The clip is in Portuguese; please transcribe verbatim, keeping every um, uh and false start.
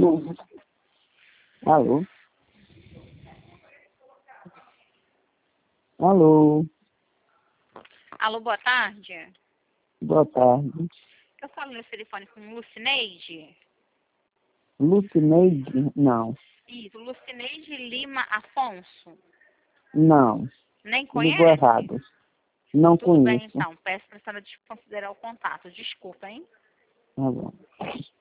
Alô? Alô? Alô? Alô, boa tarde. Boa tarde. Eu falo no telefone com Lucineide. Lucineide? Não. Isso, Lucineide Lima Afonso. Não. Nem Ligou conhece? errado. Não Tudo bem, conheço. então. Peço para a senhora desconsiderar o contato. Desculpa, hein? Tá bom.